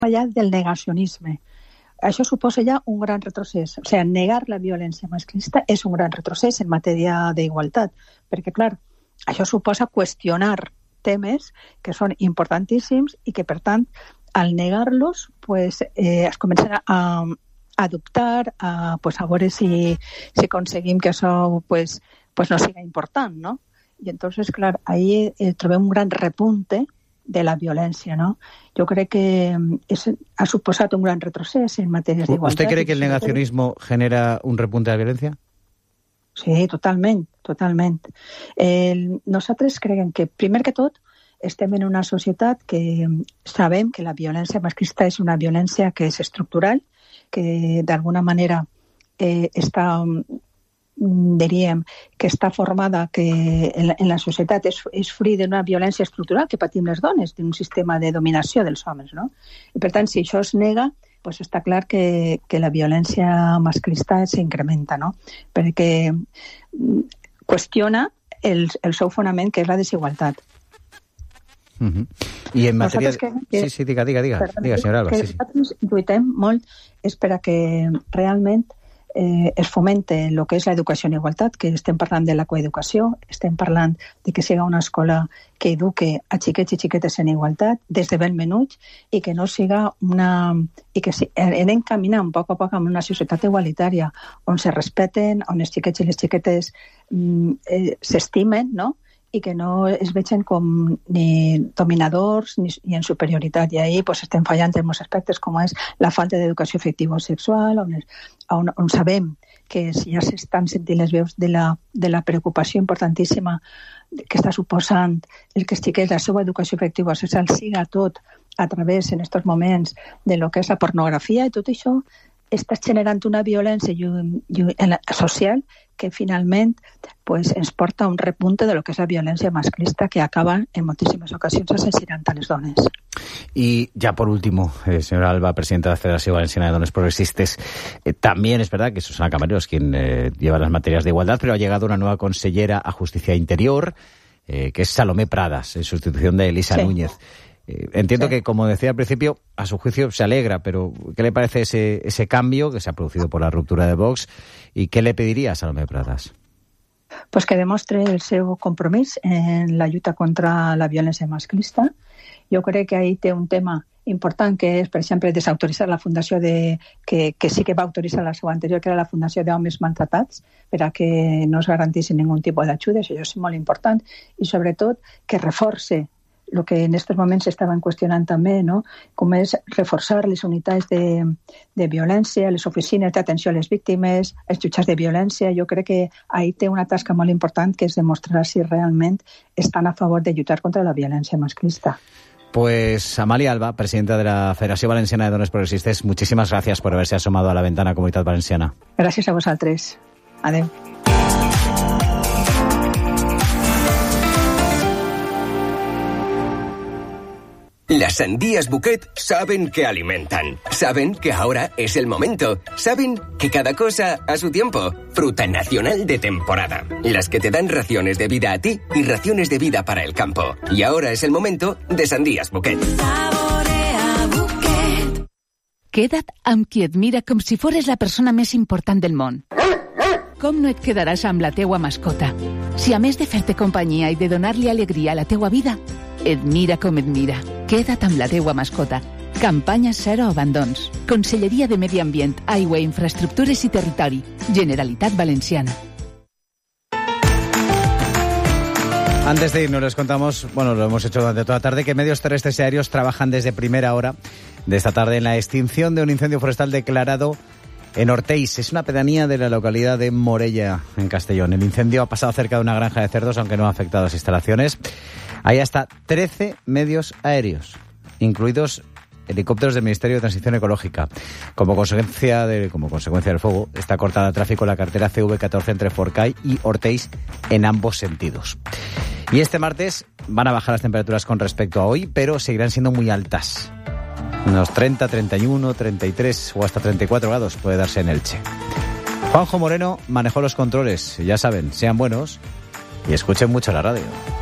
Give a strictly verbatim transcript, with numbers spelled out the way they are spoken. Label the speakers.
Speaker 1: allà del negacionisme. Això suposa ja un gran retrocés. O sigui, negar la violència masclista és un gran retrocés en matèria d'igualtat, perquè, clar, això suposa qüestionar temes que són importantíssims i que, per tant, al negar-los, pues, eh, es comencen a, a adoptar, a, pues, a veure si, si aconseguim que això pues, pues no siga important, ¿no? I entonces, clar, ahí eh, trobem un gran repunte de la violència, ¿no? Yo creo que es, ha suposat un gran retrocés en matèries d'igualtat.
Speaker 2: ¿Usted cree que el negacionismo genera un repunte de la violencia?
Speaker 1: Sí, totalment, totalment. El, nosaltres creiem que, primer que tot, estem en una societat que sabem que la violència masclista és una violència que és estructural, que d'alguna manera eh, està, diríem, que està formada que en la, en la societat és, és fruit d'una violència estructural que patim les dones, d'un sistema de dominació dels homes, no? I per tant, si això es nega, pues està clar que, que la violència masclista s'incrementa, no? Perquè qüestiona el, el seu fonament, que és la desigualtat.
Speaker 2: Uh-huh. I en matèria... Que, que, sí, sí, diga, diga, diga, perdó, diga senyora Alba.
Speaker 1: Que sí, sí. Nosaltres lluitem molt és per a que realment eh, es fomente el que és l'educació en igualtat, que estem parlant de la coeducació, estem parlant de que siga una escola que eduque a xiquets i xiquetes en igualtat des de ben menuts i que no siga una... i que anem caminant poc a poc en una societat igualitària on se respeten, on els xiquets i les xiquetes mm, eh, s'estimen, no?, i que no es vegin com ni dominadors ni, ni en superioritat. I ahí pues, estem fallant en molts aspectes, com és la falta d'educació afectiva o sexual, on, es, on, on sabem que ja s'estan sentint les veus de la, de la preocupació importantíssima que està suposant el que estigués la seva educació afectiva o sexual siga tot a través, en aquests moments, de lo que és la pornografia, i tot això està generant una violència social que finalment pues, ens porta a un repunte de lo que és la violència masclista que acaba en moltíssimes ocasions assassinant a les dones.
Speaker 2: Y ya por último, eh, señora Alba, presidenta de la Federación Valenciana de Dones Progresistas, eh, también es verdad que Susana Camarero es quien eh, lleva las materias de igualdad, pero ha llegado una nueva consellera a Justicia Interior, eh, que es Salomé Pradas, en sustitución de Elisa sí. Núñez. Eh, entiendo sí. que, como decía al principio, a su juicio se alegra, pero ¿qué le parece ese, ese cambio que se ha producido por la ruptura de Vox y qué le pediría a Salomé Pradas?
Speaker 1: Pues que demostre el seu compromís en la lluita contra la violència masclista. Jo crec que ahí té un tema important que és, per exemple, desautoritzar la fundació de, que, que sí que va autoritzar la seva anterior, que era la Fundació d'Homes Maltratats, per a que no es garantissin ningun tipus d'ajudes, això és molt important, i sobretot que reforce el que en aquests moments s'estaven qüestionant també, no? Com és reforçar les unitats de, de violència, les oficines d'atenció a les víctimes, els jutjats de violència. Jo crec que ahí té una tasca molt important, que és demostrar si realment estan a favor de lluitar contra la violència masclista.
Speaker 2: Pues Amalia Alba, presidenta de la Federación Valenciana de Dones Progresistas, muchísimas gracias por haberse asomado a la ventana Comunitat Valenciana.
Speaker 1: Gràcies a vosaltres. Adeu.
Speaker 3: Las sandías Bouquet saben que alimentan, saben que ahora es el momento, saben que cada cosa a su tiempo. Fruta nacional de temporada, las que te dan raciones de vida a ti y raciones de vida para el campo. Y ahora es el momento de sandías Bouquet.
Speaker 4: Saborea Bouquet. Queda't amb qui et mira com si fores la persona més important del món. Com no et quedaràs amb la teua mascota? Si a més de fer-te companyia i de donar-li alegria a la teua vida, et mira com et mira. Queda't amb la teua mascota. Campanya Zero Abandons. Conselleria de Medi Ambient, Aigua, Infraestructures y Territori. Generalitat Valenciana.
Speaker 2: Antes de irnos les contamos, bueno, lo hemos hecho durante toda la tarde, que medios terrestres y aéreos trabajan desde primera hora de esta tarde en la extinción de un incendio forestal declarado en Ortéis. Es una pedanía de la localidad de Morella, en Castellón. El incendio ha pasado cerca de una granja de cerdos, aunque no ha afectado a las instalaciones. Hay hasta trece medios aéreos, incluidos helicópteros del Ministerio de Transición Ecológica. Como consecuencia, de, como consecuencia del fuego, está cortada el tráfico en la carretera C V catorce entre Forcall y Ortéis en ambos sentidos. Y este martes van a bajar las temperaturas con respecto a hoy, pero seguirán siendo muy altas. Unos treinta, treinta y uno, treinta y tres o hasta treinta y cuatro grados puede darse en Elche. Juanjo Moreno manejó los controles. Ya saben, sean buenos y escuchen mucho la radio.